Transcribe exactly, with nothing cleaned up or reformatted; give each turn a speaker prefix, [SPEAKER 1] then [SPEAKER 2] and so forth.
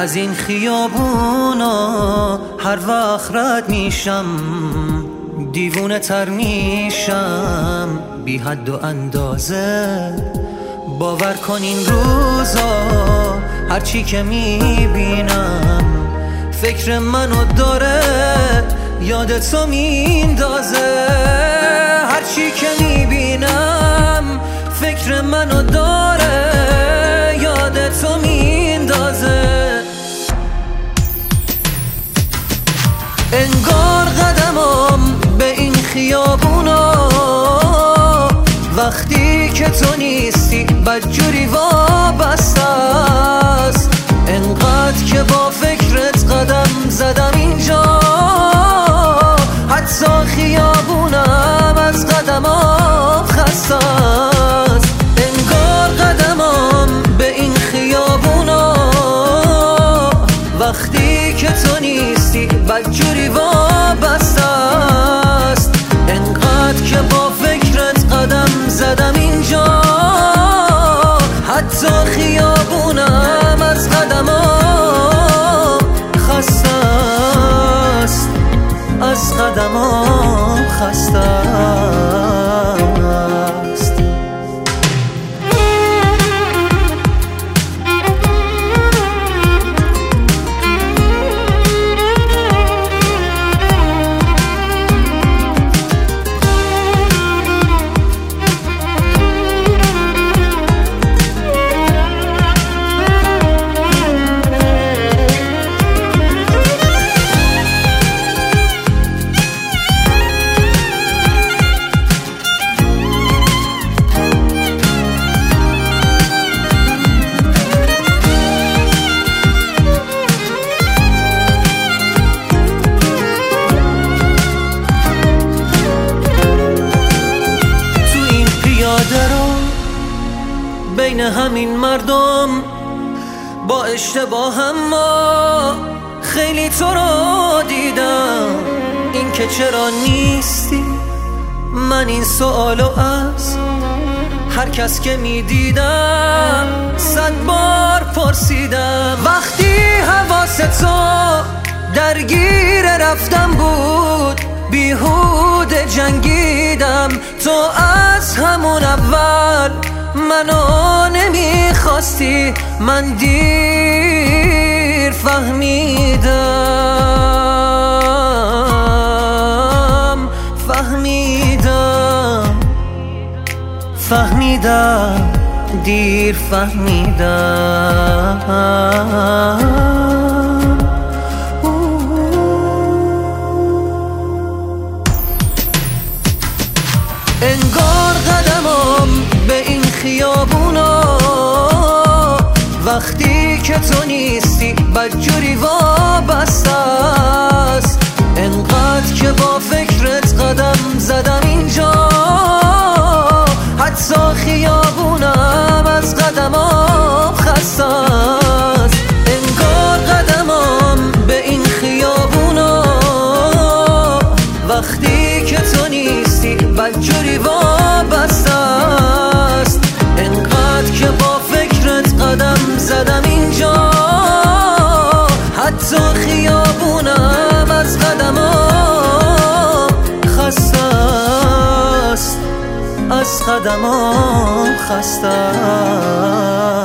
[SPEAKER 1] از این خیابونا هر وقت رد میشم دیوونه تر میشم بی حد و اندازه. باور کن این روزا هرچی که میبینم فکر منو داره یاد تو میندازه. هرچی که میبینم فکر منو داره یاد تو میندازه. انگار قدمم به این خیابونا وقتی که تو نیستی بدجوری وابسته است. انقدر که با فکرت قدم زدم اینجا حتی خیابونم از قدمام خسته است. انگار قدمم به این خیابونا وقتی که تو نیستی بدجوری وابسته است. انقدر که با فکرت قدم زدم اینجا حتی خیابونم از قدمام خسته است. از قدمام خسته است. بین همین مردم با اشتباه ما خیلی تو رو دیدم. این که چرا نیستی من این سوالو از هر کس که میدیدم صد بار پرسیدم. وقتی حواس تو درگیر رفتم بود بیهوده جنگیدم. تو از همون اول منو نمیخواستی من دیر فهمیدم فهمیدم فهمیدم دیر فهمیدم. انگار قدمم به این خیابونا وقتی که تو نیستی بدجوری وابسته است. انقدر که با فکرت قدم زدم اینجا حتی خیابونم از قدمام خسته است. انگار قدمم به این خیابونا وقتی که تو نیستی بدجوری وابسته است. انقدر که با فکرت قدم زدم اینجا حتی خیابونم از قدمام خسته است. از قدمام خسته است.